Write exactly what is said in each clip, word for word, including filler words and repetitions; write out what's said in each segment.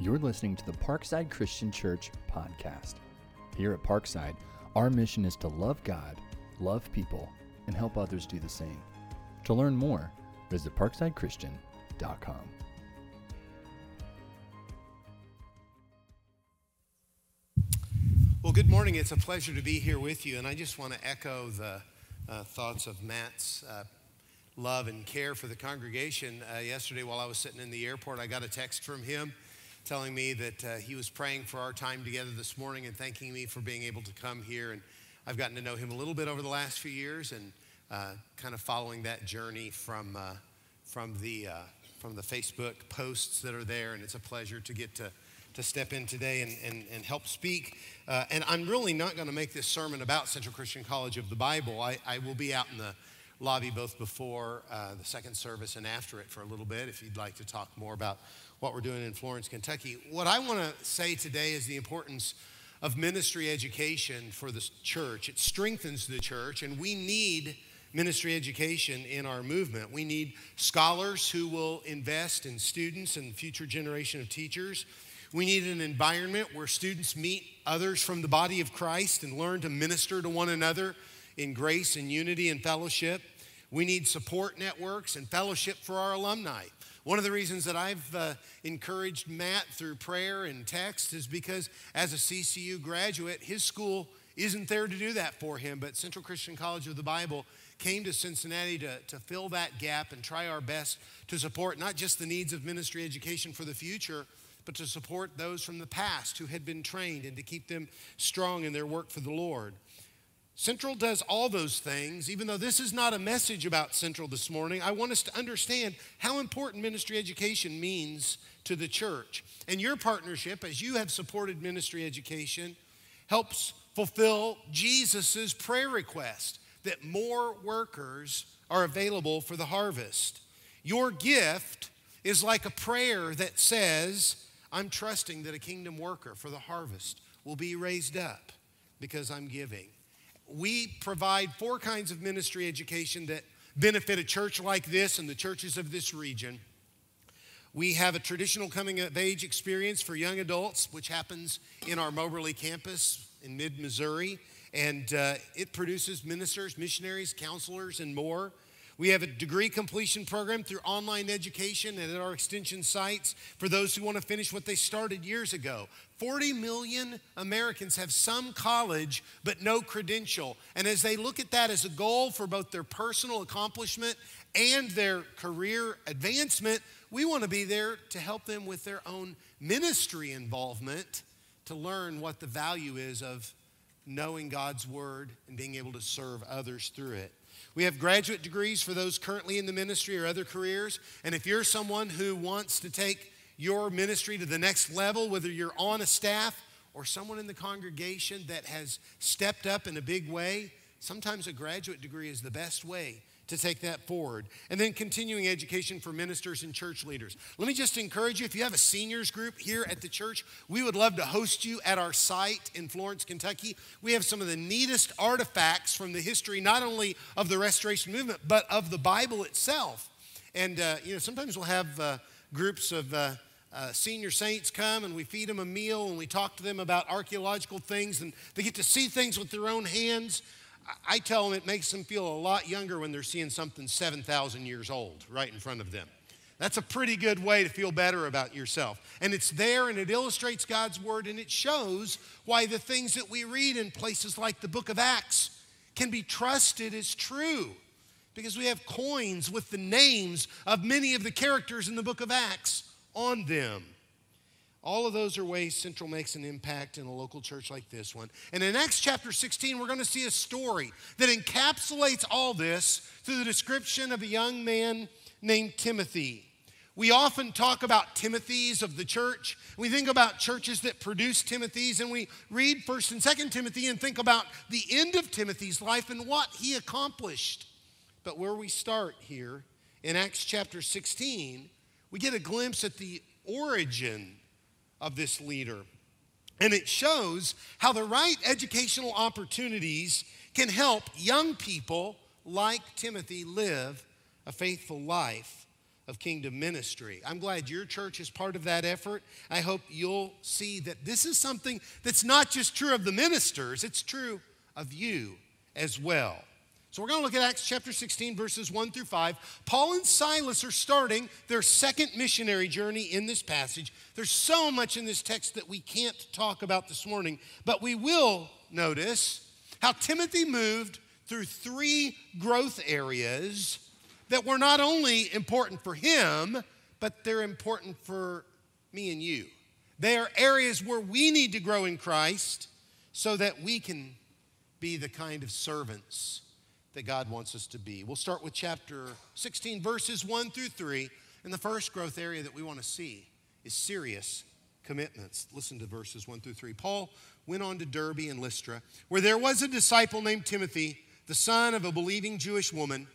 You're listening to the Parkside Christian Church podcast. Here at Parkside, our mission is to love God, love people, and help others do the same. To learn more, visit parkside christian dot com. Well, good morning. It's a pleasure to be here with you, and I just want to echo the uh, thoughts of Matt's uh, love and care for the congregation. Uh, yesterday, while I was sitting in the airport, I got a text from him telling me that uh, he was praying for our time together this morning and thanking me for being able to come here. And I've gotten to know him a little bit over the last few years, and uh, kind of following that journey from uh, from the uh, from the Facebook posts that are there. And it's a pleasure to get to to step in today and, and, and help speak. Uh, and I'm really not going to make this sermon about Central Christian College of the Bible. I, I will be out in the lobby both before uh, the second service and after it for a little bit if you'd like to talk more about what we're doing in Florence, Kentucky. What I want to say today is the importance of ministry education for the church. It strengthens the church, and we need ministry education in our movement. We need scholars who will invest in students and future generation of teachers. We need an environment where students meet others from the body of Christ and learn to minister to one another in grace and unity and fellowship. We need support networks and fellowship for our alumni. One of the reasons that I've uh, encouraged Matt through prayer and text is because as a C C U graduate, his school isn't there to do that for him, but Central Christian College of the Bible came to Cincinnati to, to fill that gap and try our best to support not just the needs of ministry education for the future, but to support those from the past who had been trained and to keep them strong in their work for the Lord. Central does all those things. Even though this is not a message about Central this morning, I want us to understand how important ministry education means to the church. And your partnership, as you have supported ministry education, helps fulfill Jesus' prayer request that more workers are available for the harvest. Your gift is like a prayer that says, I'm trusting that a kingdom worker for the harvest will be raised up because I'm giving. We provide four kinds of ministry education that benefit a church like this and the churches of this region. We have a traditional coming of age experience for young adults, which happens in our Moberly campus in mid-Missouri, and uh, it produces ministers, missionaries, counselors, and more. We have a degree completion program through online education and at our extension sites for those who want to finish what they started years ago. forty million Americans have some college but no credential. And as they look at that as a goal for both their personal accomplishment and their career advancement, we want to be there to help them with their own ministry involvement to learn what the value is of knowing God's word and being able to serve others through it. We have graduate degrees for those currently in the ministry or other careers. And if you're someone who wants to take your ministry to the next level, whether you're on a staff or someone in the congregation that has stepped up in a big way, sometimes a graduate degree is the best way to take that forward. And then continuing education for ministers and church leaders. Let me just encourage you, if you have a seniors group here at the church, we would love to host you at our site in Florence, Kentucky. We have some of the neatest artifacts from the history, not only of the Restoration Movement, but of the Bible itself. And, uh, you know, sometimes we'll have uh, groups of uh, uh, senior saints come and we feed them a meal and we talk to them about archaeological things and they get to see things with their own hands. I tell them it makes them feel a lot younger when they're seeing something seven thousand years old right in front of them. That's a pretty good way to feel better about yourself. And it's there and it illustrates God's word and it shows why the things that we read in places like the book of Acts can be trusted as true. Because we have coins with the names of many of the characters in the book of Acts on them. All of those are ways Central makes an impact in a local church like this one. And in Acts chapter sixteen, we're going to see a story that encapsulates all this through the description of a young man named Timothy. We often talk about Timothys of the church. We think about churches that produce Timothys, and we read First and Second Timothy and think about the end of Timothy's life and what he accomplished. But where we start here in Acts chapter sixteen, we get a glimpse at the origin of this leader. And it shows how the right educational opportunities can help young people like Timothy live a faithful life of kingdom ministry. I'm glad your church is part of that effort. I hope you'll see that this is something that's not just true of the ministers, it's true of you as well. So we're going to look at Acts chapter sixteen, verses one through five. Paul and Silas are starting their second missionary journey in this passage. There's so much in this text that we can't talk about this morning, but we will notice how Timothy moved through three growth areas that were not only important for him, but they're important for me and you. They are areas where we need to grow in Christ so that we can be the kind of servants that God wants us to be. We'll start with chapter sixteen, verses one through three. And the first growth area that we want to see is serious commitments. Listen to verses one through three. Paul went on to Derbe and Lystra, where there was a disciple named Timothy, the son of a believing Jewish woman,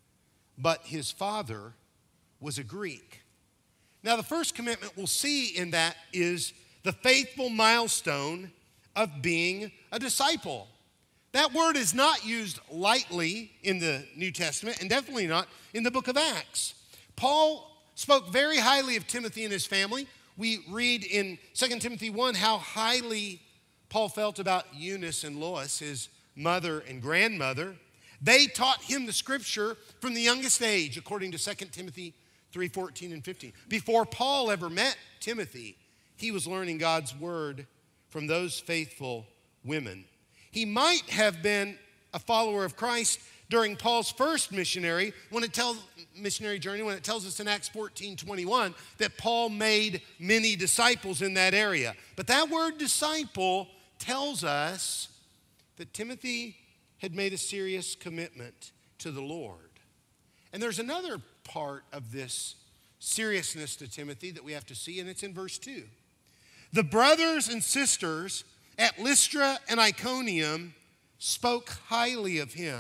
but his father was a Greek. Now, the first commitment we'll see in that is the faithful milestone of being a disciple. That word is not used lightly in the New Testament, and definitely not in the book of Acts. Paul spoke very highly of Timothy and his family. We read in Second Timothy one how highly Paul felt about Eunice and Lois, his mother and grandmother. They taught him the scripture from the youngest age, according to Second Timothy three, fourteen and fifteen. Before Paul ever met Timothy, he was learning God's word from those faithful women. He might have been a follower of Christ during Paul's first missionary when it tells missionary journey when it tells us in Acts fourteen twenty-one that Paul made many disciples in that area. But that word disciple tells us that Timothy had made a serious commitment to the Lord. And there's another part of this seriousness to Timothy that we have to see, and it's in verse two. The brothers and sisters at Lystra and Iconium spoke highly of him.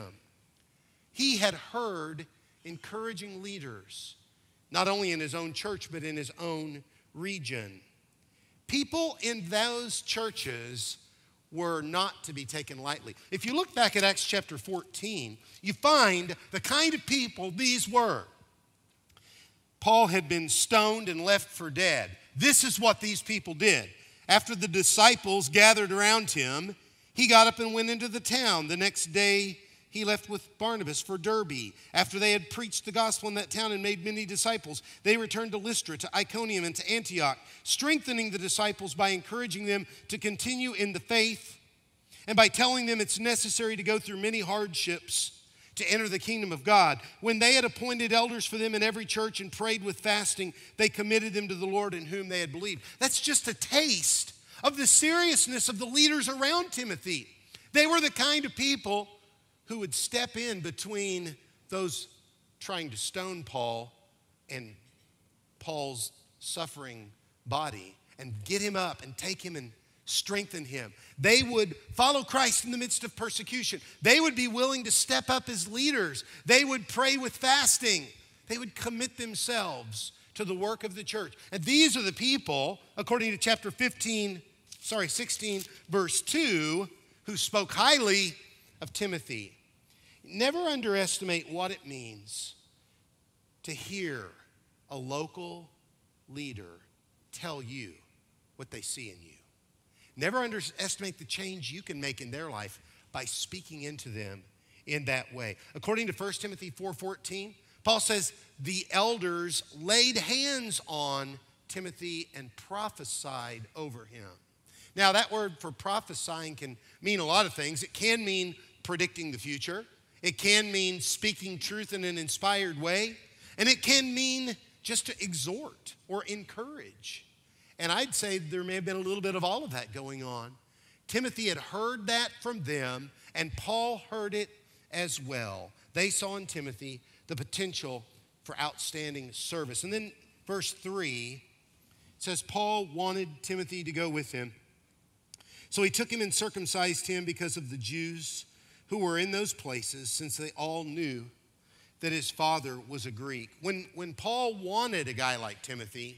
He had heard encouraging leaders, not only in his own church, but in his own region. People in those churches were not to be taken lightly. If you look back at Acts chapter fourteen, you find the kind of people these were. Paul had been stoned and left for dead. This is what these people did. After the disciples gathered around him, he got up and went into the town. The next day, he left with Barnabas for Derbe. After they had preached the gospel in that town and made many disciples, they returned to Lystra, to Iconium, and to Antioch, strengthening the disciples by encouraging them to continue in the faith and by telling them it's necessary to go through many hardships to enter the kingdom of God. When they had appointed elders for them in every church and prayed with fasting, they committed them to the Lord in whom they had believed. That's just a taste of the seriousness of the leaders around Timothy. They were the kind of people who would step in between those trying to stone Paul and Paul's suffering body and get him up and take him and strengthen him. They would follow Christ in the midst of persecution. They would be willing to step up as leaders. They would pray with fasting. They would commit themselves to the work of the church. And these are the people, according to chapter fifteen, sorry, sixteen, verse two, who spoke highly of Timothy. Never underestimate what it means to hear a local leader tell you what they see in you. Never underestimate the change you can make in their life by speaking into them in that way. According to First Timothy four fourteen, Paul says the elders laid hands on Timothy and prophesied over him. Now, that word for prophesying can mean a lot of things. It can mean predicting the future. It can mean speaking truth in an inspired way. And it can mean just to exhort or encourage. And I'd say there may have been a little bit of all of that going on. Timothy had heard that from them, and Paul heard it as well. They saw in Timothy the potential for outstanding service. And then verse three says, Paul wanted Timothy to go with him. So he took him and circumcised him because of the Jews who were in those places, since they all knew that his father was a Greek. When, when Paul wanted a guy like Timothy,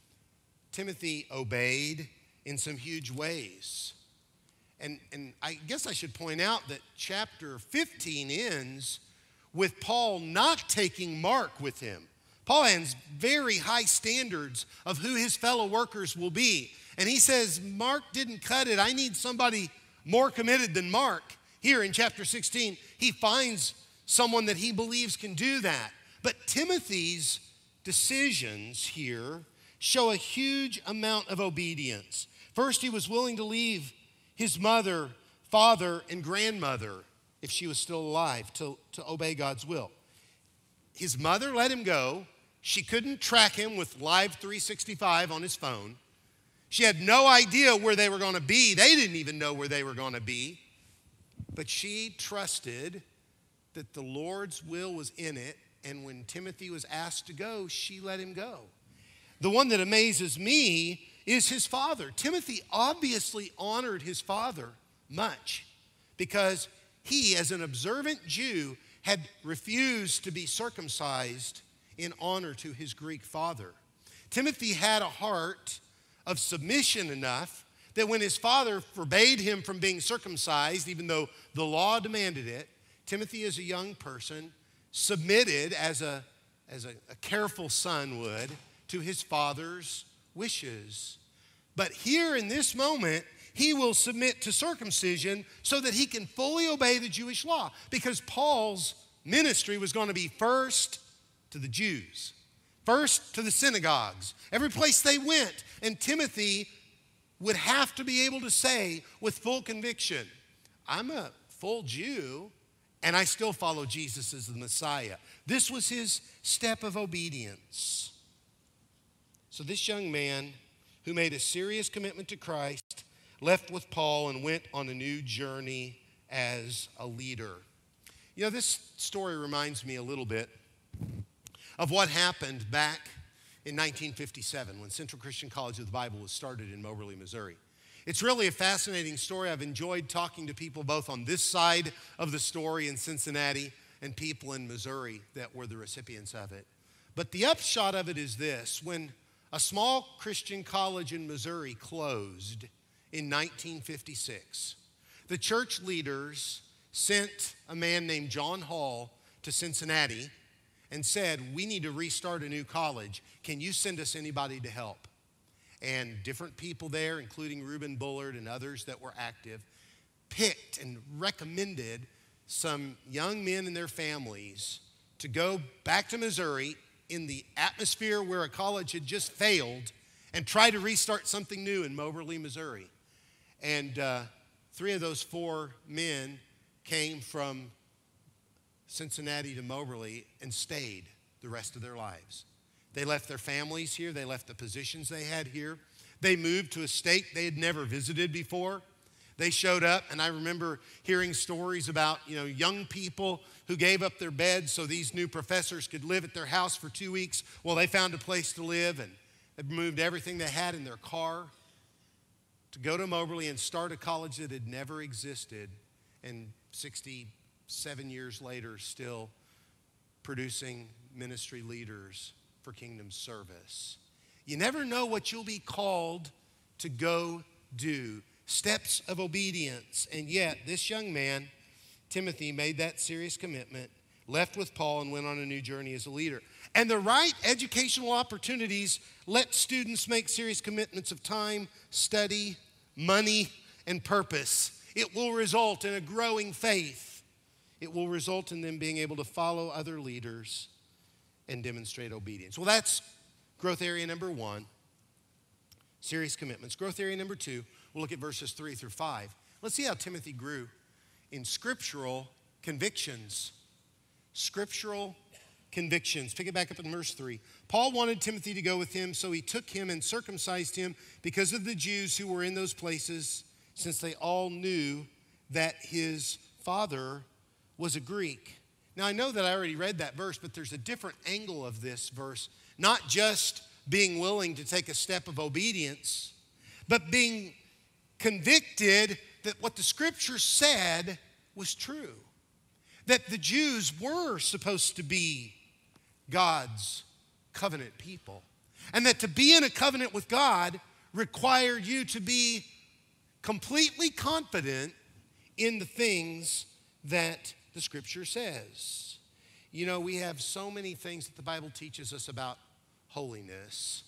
Timothy obeyed in some huge ways. And, and I guess I should point out that chapter fifteen ends with Paul not taking Mark with him. Paul has very high standards of who his fellow workers will be. And he says, Mark didn't cut it. I need somebody more committed than Mark. Here in chapter sixteen, he finds someone that he believes can do that. But Timothy's decisions here show a huge amount of obedience. First, he was willing to leave his mother, father, and grandmother, if she was still alive, to, to obey God's will. His mother let him go. She couldn't track him with Live three sixty-five on his phone. She had no idea where they were going to be. They didn't even know where they were going to be. But she trusted that the Lord's will was in it, and when Timothy was asked to go, she let him go. The one that amazes me is his father. Timothy obviously honored his father much because he, as an observant Jew, had refused to be circumcised in honor to his Greek father. Timothy had a heart of submission enough that when his father forbade him from being circumcised, even though the law demanded it, Timothy, as a young person, submitted as a, as a, a careful son would to his father's wishes. But here in this moment, he will submit to circumcision so that he can fully obey the Jewish law, because Paul's ministry was going to be first to the Jews, first to the synagogues, every place they went. And Timothy would have to be able to say with full conviction, I'm a full Jew and I still follow Jesus as the Messiah. This was his step of obedience. So this young man who made a serious commitment to Christ left with Paul and went on a new journey as a leader. You know, this story reminds me a little bit of what happened back in nineteen fifty-seven when Central Christian College of the Bible was started in Moberly, Missouri. It's really a fascinating story. I've enjoyed talking to people both on this side of the story in Cincinnati and people in Missouri that were the recipients of it. But the upshot of it is this: when a small Christian college in Missouri closed in nineteen fifty-six, the church leaders sent a man named John Hall to Cincinnati and said, we need to restart a new college. Can you send us anybody to help? And different people there, including Reuben Bullard and others that were active, picked and recommended some young men and their families to go back to Missouri in the atmosphere where a college had just failed and try to restart something new in Moberly, Missouri. And uh, three of those four men came from Cincinnati to Moberly and stayed the rest of their lives. They left their families here. They left the positions they had here. They moved to a state they had never visited before. They showed up, and I remember hearing stories about, you know, young people who gave up their beds so these new professors could live at their house for two weeks. Well, they found a place to live, and they moved everything they had in their car to go to Moberly and start a college that had never existed, and sixty-seven years later still producing ministry leaders for kingdom service. You never know what you'll be called to go do. Steps of obedience. And yet, this young man, Timothy, made that serious commitment, left with Paul, and went on a new journey as a leader. And the right educational opportunities let students make serious commitments of time, study, money, and purpose. It will result in a growing faith. It will result in them being able to follow other leaders and demonstrate obedience. Well, that's growth area number one, serious commitments. Growth area number two, we'll look at verses three through five. Let's see how Timothy grew in scriptural convictions. Scriptural convictions. Pick it back up in verse three. Paul wanted Timothy to go with him, so he took him and circumcised him because of the Jews who were in those places, since they all knew that his father was a Greek. Now, I know that I already read that verse, but there's a different angle of this verse. Not just being willing to take a step of obedience, but being convicted that what the scripture said was true. That the Jews were supposed to be God's covenant people. And that to be in a covenant with God required you to be completely confident in the things that the scripture says. You know, we have so many things that the Bible teaches us about holiness,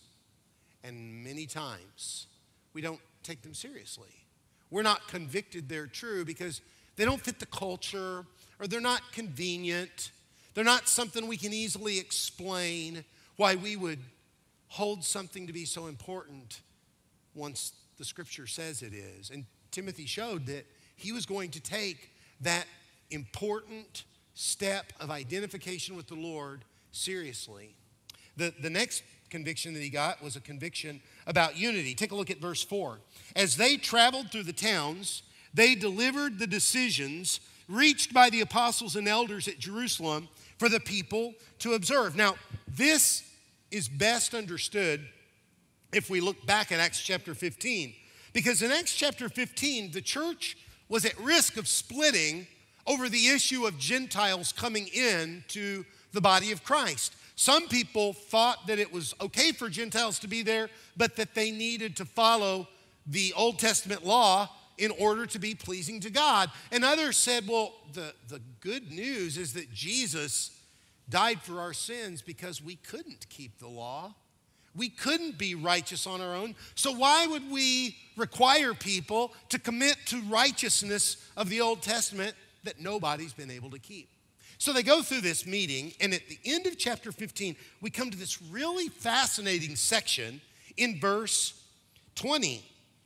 and many times we don't take them seriously. We're not convicted they're true because they don't fit the culture, or they're not convenient. They're not something we can easily explain why we would hold something to be so important once the Scripture says it is. And Timothy showed that he was going to take that important step of identification with the Lord seriously. The, the next conviction that he got was a conviction about unity. Take a look at verse four. As they traveled through the towns, they delivered the decisions reached by the apostles and elders at Jerusalem for the people to observe. Now, this is best understood if we look back at Acts chapter fifteen. Because in Acts chapter fifteen, the church was at risk of splitting over the issue of Gentiles coming in to the body of Christ. Some people thought that it was okay for Gentiles to be there, but that they needed to follow the Old Testament law in order to be pleasing to God. And others said, well, the, the good news is that Jesus died for our sins because we couldn't keep the law. We couldn't be righteous on our own. So why would we require people to commit to righteousness of the Old Testament that nobody's been able to keep? So they go through this meeting, and at the end of chapter fifteen, we come to this really fascinating section in verse twenty.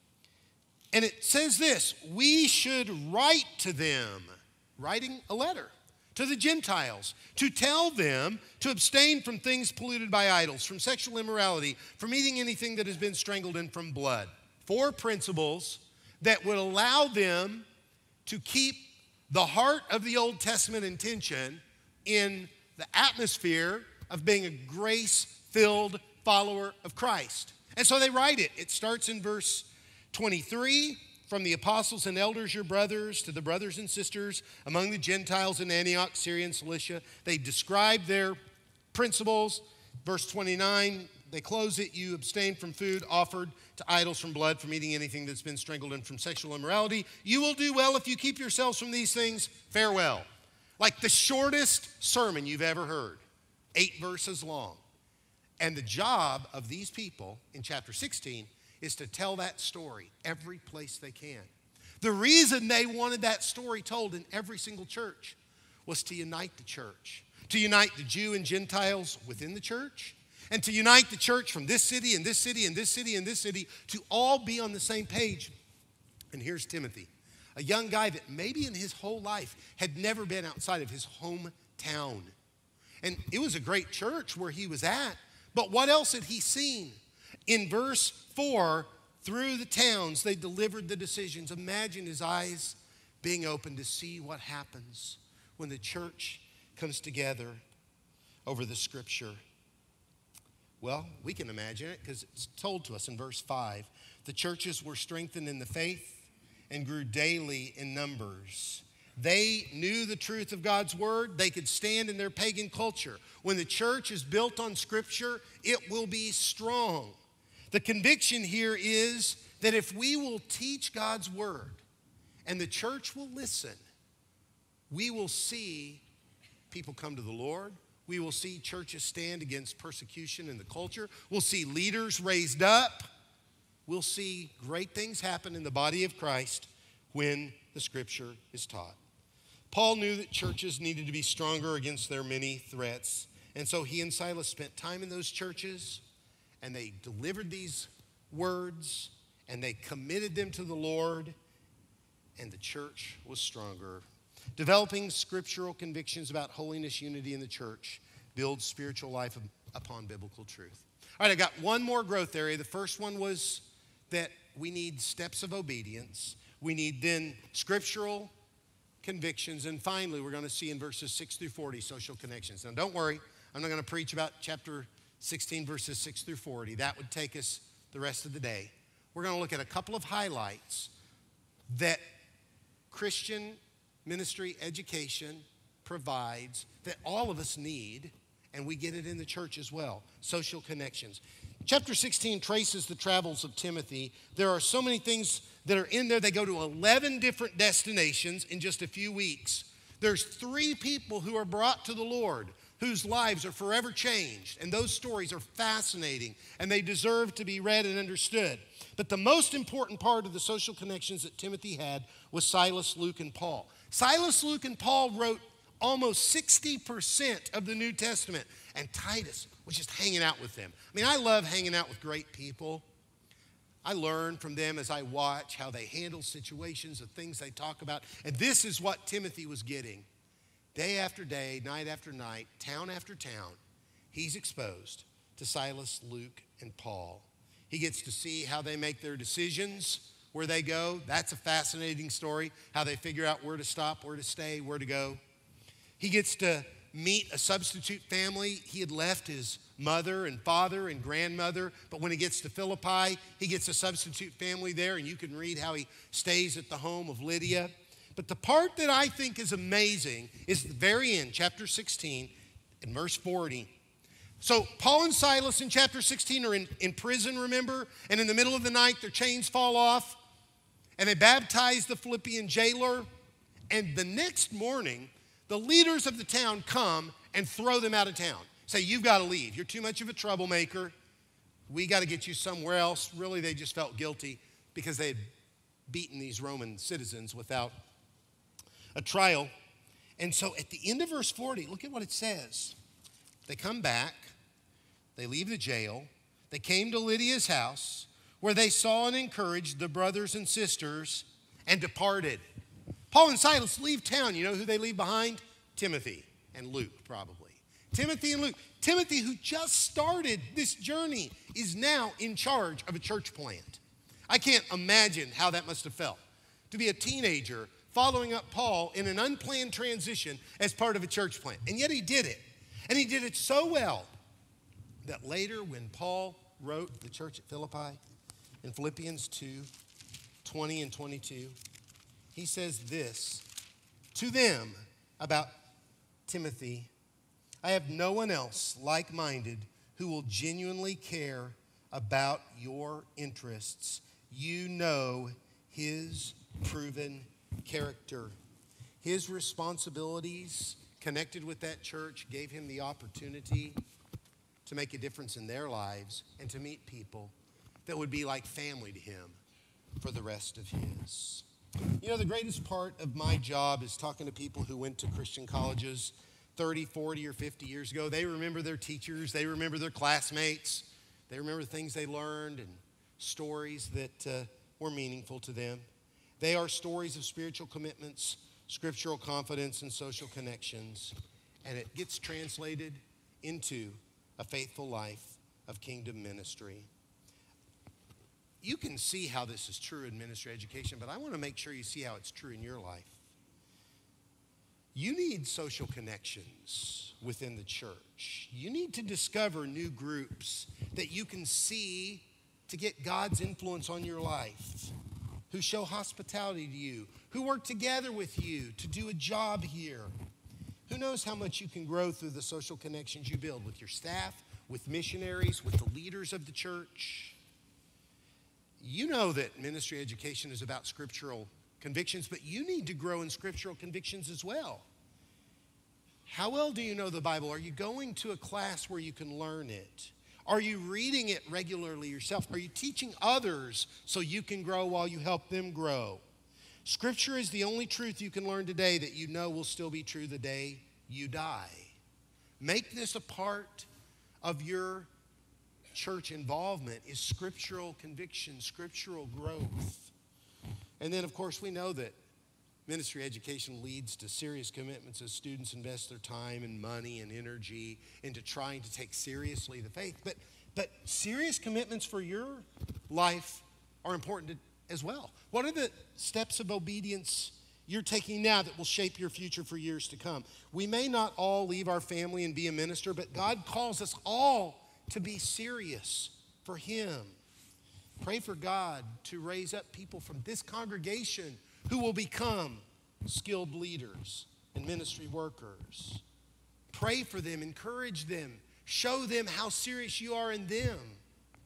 And it says this: we should write to them, writing a letter to the Gentiles, to tell them to abstain from things polluted by idols, from sexual immorality, from eating anything that has been strangled, and from blood. Four principles that would allow them to keep the heart of the Old Testament intention in the atmosphere of being a grace-filled follower of Christ. And so they write it. It starts in verse twenty-three. From the apostles and elders, your brothers, to the brothers and sisters among the Gentiles in Antioch, Syria, and Cilicia. They describe their principles. Verse twenty-nine, they close it. You abstain from food offered to idols, from blood, from eating anything that's been strangled, and from sexual immorality. You will do well if you keep yourselves from these things. Farewell. Like the shortest sermon you've ever heard. Eight verses long. And the job of these people in chapter sixteen is to tell that story every place they can. The reason they wanted that story told in every single church was to unite the church, to unite the Jew and Gentiles within the church, and to unite the church from this city and this city and this city and this city to all be on the same page. And here's Timothy, a young guy that maybe in his whole life had never been outside of his hometown. And it was a great church where he was at, but what else had he seen? In verse four, through the towns, they delivered the decisions. Imagine his eyes being open to see what happens when the church comes together over the Scripture. Well, we can imagine it because it's told to us in verse five. The churches were strengthened in the faith and grew daily in numbers. They knew the truth of God's word. They could stand in their pagan culture. When the church is built on Scripture, it will be strong. The conviction here is that if we will teach God's word and the church will listen, we will see people come to the Lord. We will see churches stand against persecution in the culture. We'll see leaders raised up. We'll see great things happen in the body of Christ when the Scripture is taught. Paul knew that churches needed to be stronger against their many threats. And so he and Silas spent time in those churches, and they delivered these words, and they committed them to the Lord, and the church was stronger. Developing scriptural convictions about holiness, unity in the church builds spiritual life upon biblical truth. All right, I got one more growth area. The first one was that we need steps of obedience. We need then scriptural convictions. And finally, we're going to see in verses six through forty, social connections. Now, don't worry. I'm not going to preach about chapter sixteen, verses six through forty. That would take us the rest of the day. We're going to look at a couple of highlights that Christian ministry education provides that all of us need, and we get it in the church as well. Social connections. Chapter sixteen traces the travels of Timothy. There are so many things that are in there. They go to eleven different destinations in just a few weeks. There's three people who are brought to the Lord whose lives are forever changed. And those stories are fascinating, and they deserve to be read and understood. But the most important part of the social connections that Timothy had was Silas, Luke, and Paul. Silas, Luke, and Paul wrote almost sixty percent of the New Testament, and Titus was just hanging out with them. I mean, I love hanging out with great people. I learn from them as I watch how they handle situations, the things they talk about. And this is what Timothy was getting. Day after day, night after night, town after town, he's exposed to Silas, Luke, and Paul. He gets to see how they make their decisions, where they go. That's a fascinating story, how they figure out where to stop, where to stay, where to go. He gets to meet a substitute family. He had left his mother and father and grandmother, but when he gets to Philippi, he gets a substitute family there, and you can read how he stays at the home of Lydia. But the part that I think is amazing is the very end, chapter sixteen, in verse forty. So Paul and Silas in chapter sixteen are in, in prison, remember? And in the middle of the night, their chains fall off, and they baptize the Philippian jailer. And the next morning, the leaders of the town come and throw them out of town. Say, you've got to leave. You're too much of a troublemaker. We got to get you somewhere else. Really, they just felt guilty because they had beaten these Roman citizens without a trial. And so at the end of verse forty, look at what it says. They come back. They leave the jail. They came to Lydia's house, where they saw and encouraged the brothers and sisters and departed. Paul and Silas leave town. You know who they leave behind? Timothy and Luke, probably. Timothy and Luke. Timothy, who just started this journey, is now in charge of a church plant. I can't imagine how that must have felt to be a teenager following up Paul in an unplanned transition as part of a church plant. And yet he did it. And he did it so well that later when Paul wrote the church at Philippi in Philippians two, twenty and twenty-two, he says this to them about Timothy: I have no one else like-minded who will genuinely care about your interests. You know his proven character. His responsibilities connected with that church gave him the opportunity to make a difference in their lives and to meet people that would be like family to him for the rest of his. You know, the greatest part of my job is talking to people who went to Christian colleges thirty, forty, or fifty years ago. They remember their teachers. They remember their classmates. They remember things they learned and stories that uh, were meaningful to them. They are stories of spiritual commitments, scriptural confidence, and social connections. And it gets translated into a faithful life of kingdom ministry. You can see how this is true in ministry education, but I want to make sure you see how it's true in your life. You need social connections within the church. You need to discover new groups that you can see to get God's influence on your life, who show hospitality to you, who work together with you to do a job here. Who knows how much you can grow through the social connections you build with your staff, with missionaries, with the leaders of the church. You know that ministry education is about scriptural convictions, but you need to grow in scriptural convictions as well. How well do you know the Bible? Are you going to a class where you can learn it? Are you reading it regularly yourself? Are you teaching others so you can grow while you help them grow? Scripture is the only truth you can learn today that you know will still be true the day you die. Make this a part of your church involvement, is scriptural conviction, scriptural growth. And then, of course, we know that ministry education leads to serious commitments as students invest their time and money and energy into trying to take seriously the faith. But, but serious commitments for your life are important as well. What are the steps of obedience you're taking now that will shape your future for years to come? We may not all leave our family and be a minister, but God calls us all to be serious for him. Pray for God to raise up people from this congregation who will become skilled leaders and ministry workers. Pray for them, encourage them, show them how serious you are in them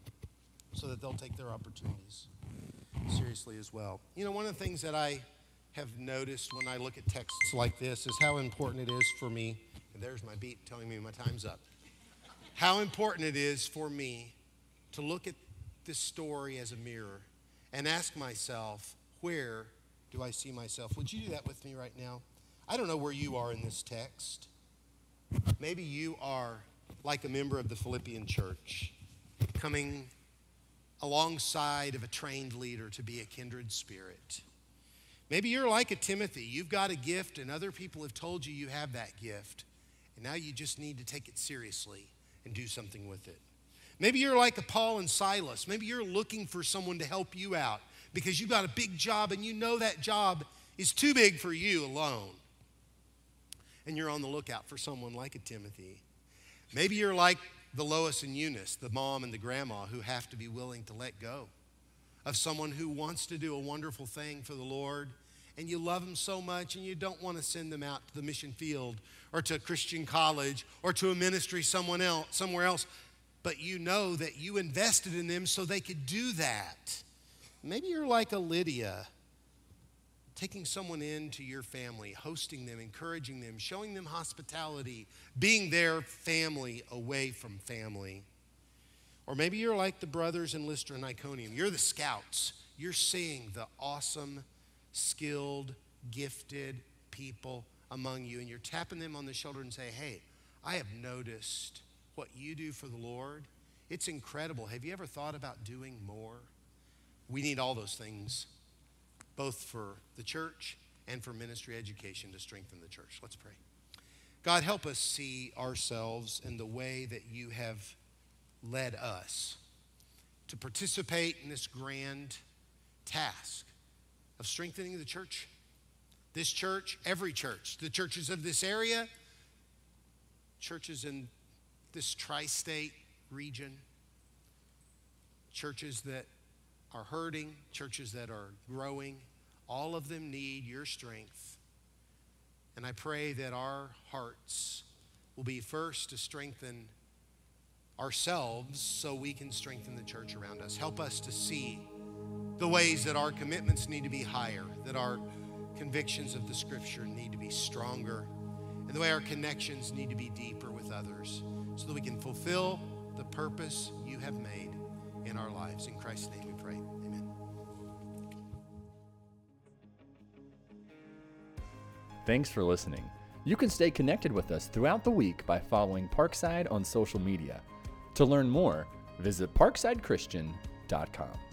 so that they'll take their opportunities seriously as well. You know, one of the things that I have noticed when I look at texts like this is how important it is for me, and there's my beep telling me my time's up, how important it is for me to look at this story as a mirror and ask myself, where do I see myself? Would you do that with me right now? I don't know where you are in this text. Maybe you are like a member of the Philippian church, coming alongside of a trained leader to be a kindred spirit. Maybe you're like a Timothy. You've got a gift and other people have told you you have that gift, and now you just need to take it seriously and do something with it. Maybe you're like a Paul and Silas. Maybe you're looking for someone to help you out because you've got a big job and you know that job is too big for you alone. And you're on the lookout for someone like a Timothy. Maybe you're like the Lois and Eunice, the mom and the grandma who have to be willing to let go of someone who wants to do a wonderful thing for the Lord, and you love them so much and you don't want to send them out to the mission field or to a Christian college or to a ministry someone else, somewhere else, but you know that you invested in them so they could do that. Maybe you're like a Lydia, taking someone into your family, hosting them, encouraging them, showing them hospitality, being their family away from family. Or maybe you're like the brothers in Lystra and Iconium. You're the scouts. You're seeing the awesome, skilled, gifted people among you, and you're tapping them on the shoulder and say, hey, I have noticed what you do for the Lord. It's incredible. Have you ever thought about doing more? We need all those things, both for the church and for ministry education to strengthen the church. Let's pray. God, help us see ourselves in the way that you have led us to participate in this grand task of strengthening the church. This church, every church, the churches of this area, churches in this tri-state region, churches that are hurting, churches that are growing, all of them need your strength. And I pray that our hearts will be first to strengthen ourselves so we can strengthen the church around us. Help us to see the ways that our commitments need to be higher, that our convictions of the Scripture need to be stronger, and the way our connections need to be deeper with others so that we can fulfill the purpose you have made in our lives. In Christ's name we pray. Amen. Thanks for listening. You can stay connected with us throughout the week by following Parkside on social media. To learn more, visit parkside christian dot com.